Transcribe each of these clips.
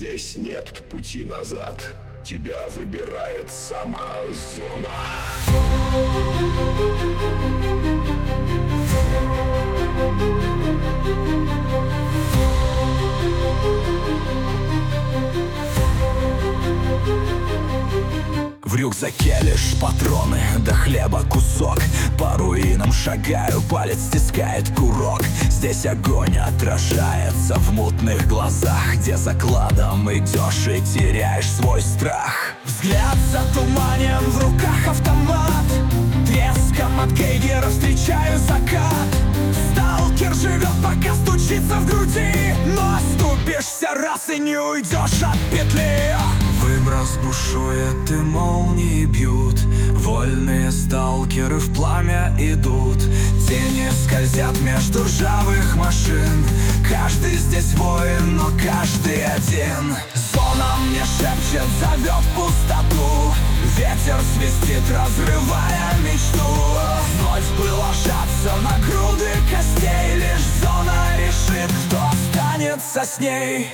Здесь нет пути назад, тебя выбирает сама зона. В рюкзаке лишь патроны, да хлеба кусок. По руинам шагаю, палец стискает курок. Здесь огонь отражается в мутных глазах, где закладом идешь и теряешь свой страх. Взгляд затуманен, в руках автомат. Треском от гейгера встречаю закат. Сталкер живет, пока стучится в груди, но оступишься раз и не уйдешь от петли. Выброс бушует и молнии бьют. Вольные сталкеры в пламя идут. Тени скользят между ржавых машин. Каждый здесь воин, но каждый один. Зона мне шепчет, зовет в пустоту. Ветер свистит, разрывая мечту. Вновь бы ложатся на груды костей. Лишь зона решит, кто останется с ней.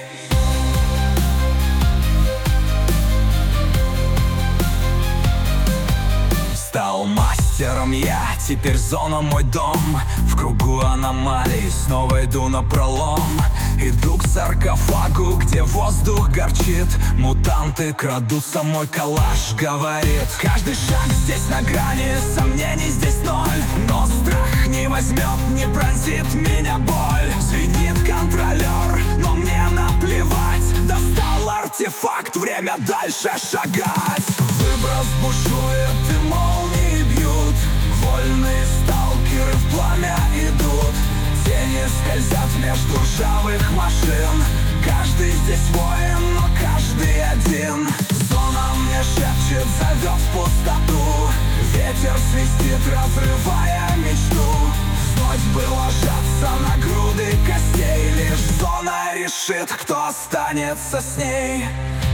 Стал мастером я, теперь зона мой дом. В кругу аномалий снова иду напролом. Иду к саркофагу, где воздух горчит. Мутанты крадутся, мой калаш говорит. Каждый шаг здесь на грани, сомнений здесь ноль. Но страх не возьмет, не пронзит меня боль. Звенит контролер, но мне наплевать. Достал артефакт, время дальше шагать. Выброс бушует и молнии бьют. Вольные сталкеры в пламя идут. Тени скользят между ржавых машин. Каждый здесь воин, но каждый один. Зона мне шепчет, зовет в пустоту. Ветер свистит, разрывая мечту. Вновь бы ложатся на груды костей. Лишь зона решит, кто останется с ней.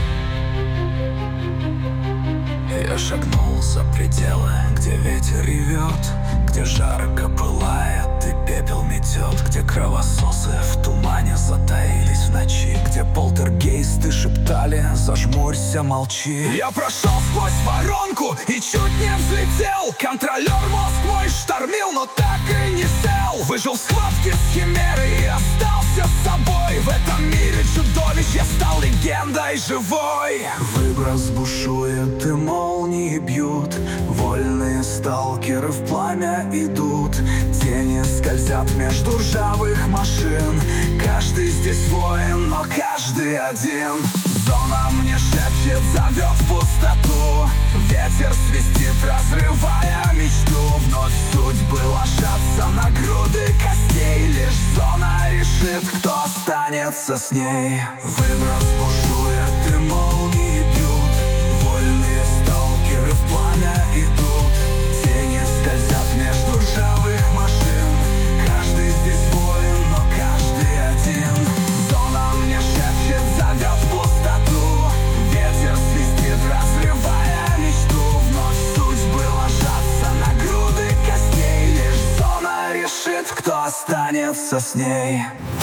Я шагнул за пределы, где ветер ревет, где жарко пылает и пепел метет, где кровососы в тумане затаились в ночи, где полтергейсты шептали: зажмурься, молчи. Я прошел сквозь воронку и чуть не взлетел. Контролер мозг мой штормил, но так и не сел. Выжил в схватке с химерой и остался с собой. В этом мире чудовищ я стал легендой живой. Выброс бушует и молнии бьют. Вольные сталкеры в пламя идут. Тени скользят между ржавых машин. Каждый здесь воин, но каждый один. Зона мне шепчет, зовет в пустоту. Ветер свистит, разрывая мечту. Вновь судьбы ложатся на груды костей. Лишь зона решит, кто останется с ней. Выброс бушует и молнии бьют. Вольные сталкеры в пламя идут. Тени скользят между ржавых машин. Каждый здесь воин, но каждый один. Зона мне шепчет, зовет в пустоту. Ветер свистит, разрывая мечту. Вновь судьбы ложатся на груды костей. Лишь зона решит, кто останется с ней.